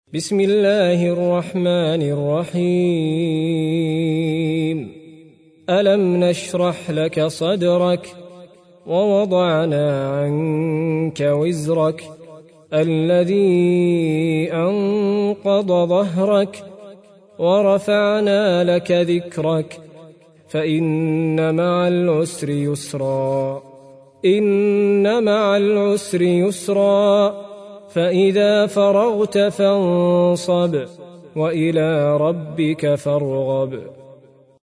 بسم الله الرحمن الرحيم ألم نشرح لك صدرك ووضعنا عنك وزرك الذي أنقض ظهرك ورفعنا لك ذكرك فإن مع العسر يسرا إن مع العسر يسرا فإذا فرغت فانصب وإلى ربك فارغب.